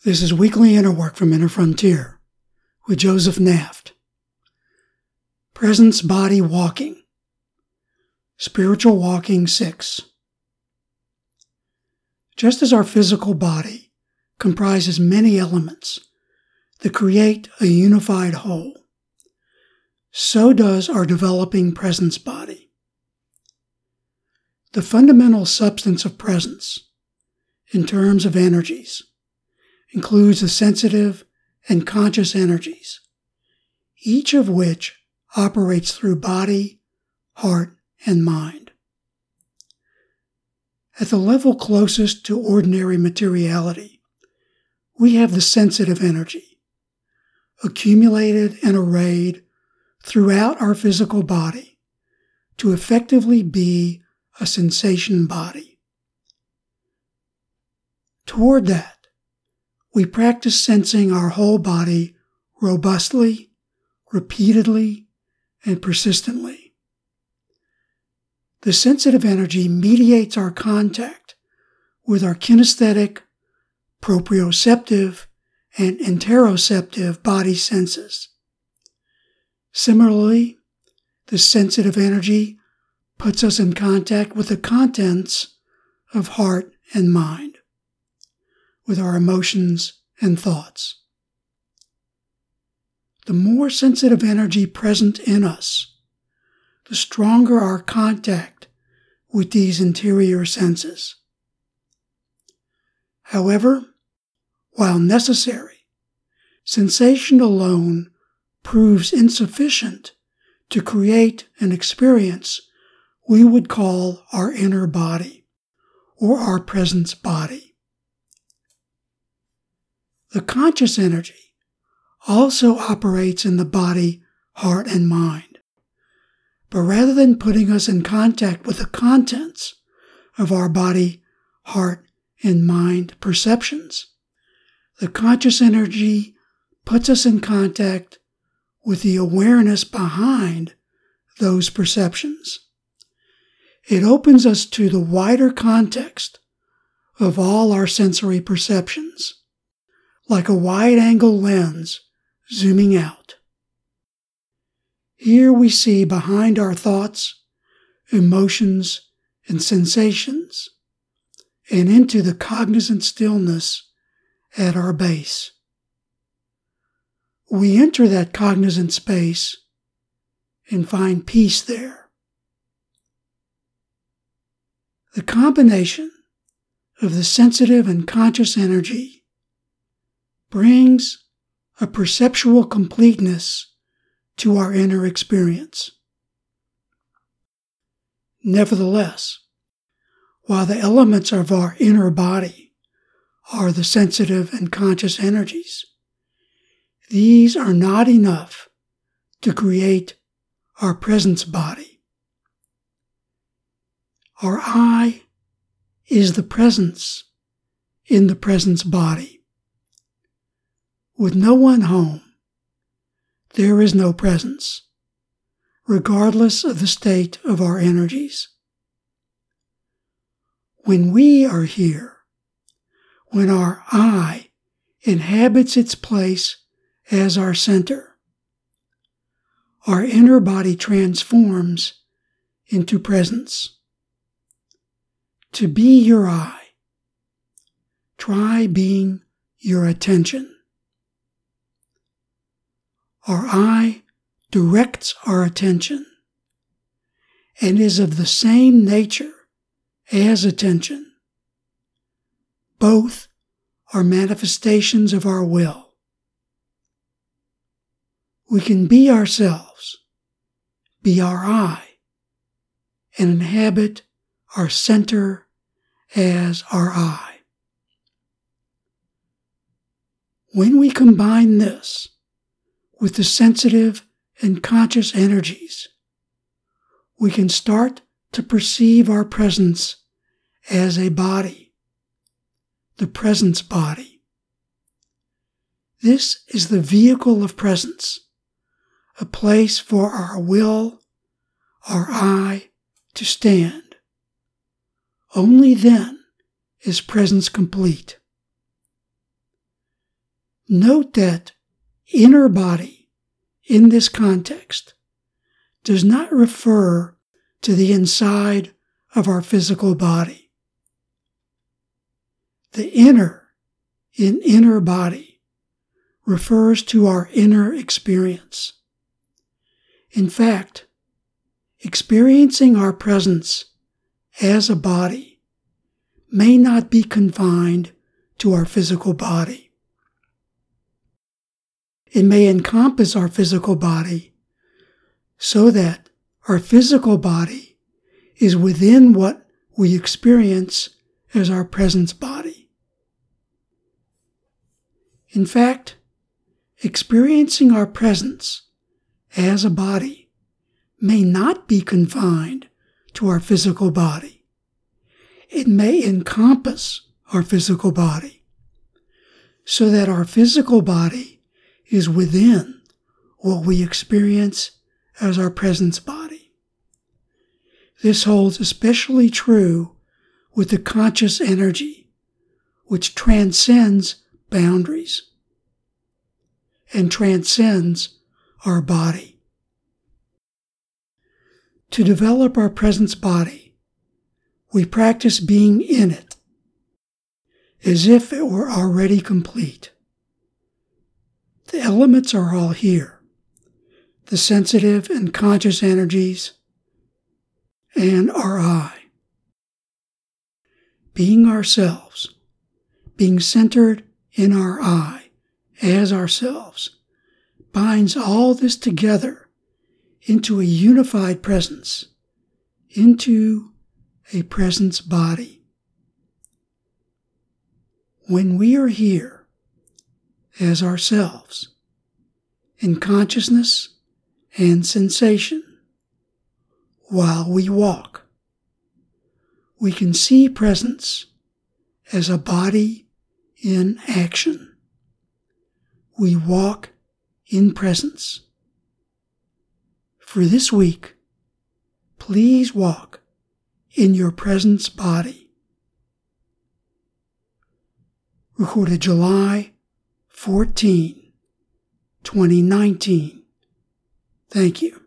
This is Weekly Inner Work from Inner Frontier with Joseph Naft. Presence Body Walking. Spiritual Walking 6. Just as our physical body comprises many elements that create a unified whole, so does our developing presence body. The fundamental substance of presence, in terms of energies, includes the sensitive and conscious energies, each of which operates through body, heart, and mind. At the level closest to ordinary materiality, we have the sensitive energy, accumulated and arrayed throughout our physical body to effectively be a sensation body. Toward that, we practice sensing our whole body robustly, repeatedly, and persistently. The sensitive energy mediates our contact with our kinesthetic, proprioceptive, and interoceptive body senses. Similarly, the sensitive energy puts us in contact with the contents of heart and mind, with our emotions and thoughts. The more sensitive energy present in us, the stronger our contact with these interior senses. However, while necessary, sensation alone proves insufficient to create an experience we would call our inner body or our presence body. The conscious energy also operates in the body, heart, and mind. But rather than putting us in contact with the contents of our body, heart, and mind perceptions, the conscious energy puts us in contact with the awareness behind those perceptions. It opens us to the wider context of all our sensory perceptions, like a wide-angle lens zooming out. Here we see behind our thoughts, emotions, and sensations, and into the cognizant stillness at our base. We enter that cognizant space and find peace there. The combination of the sensitive and conscious energy brings a perceptual completeness to our inner experience. Nevertheless, while the elements of our inner body are the sensitive and conscious energies, these are not enough to create our presence body. Our I is the presence in the presence body. With no one home, there is no presence, regardless of the state of our energies. When we are here, when our I inhabits its place as our center, our inner body transforms into presence. To be your I, try being your attention. Our I directs our attention and is of the same nature as attention. Both are manifestations of our will. We can be ourselves, be our I, and inhabit our center as our I. When we combine this with the sensitive and conscious energies, we can start to perceive our presence as a body, the presence body. This is the vehicle of presence, a place for our will, our I, to stand. Only then is presence complete. Note that inner body in this context does not refer to the inside of our physical body. The inner in inner body refers to our inner experience. In fact, experiencing our presence as a body may not be confined to our physical body. It may encompass our physical body so that our physical body is within what we experience as our presence body. In fact, experiencing our presence as a body may not be confined to our physical body. It may encompass our physical body so that our physical body is within what we experience as our presence body. This holds especially true with the conscious energy, which transcends boundaries and transcends our body. To develop our presence body, we practice being in it, as if it were already complete. The elements are all here, the sensitive and conscious energies, and our I. Being ourselves, being centered in our I as ourselves, binds all this together into a unified presence, into a presence body. When we are here as ourselves, in consciousness and sensation, while we walk, we can see presence as a body in action. We walk in presence. For this week, please walk in your presence body. Recorded July 14, 2019. Thank you.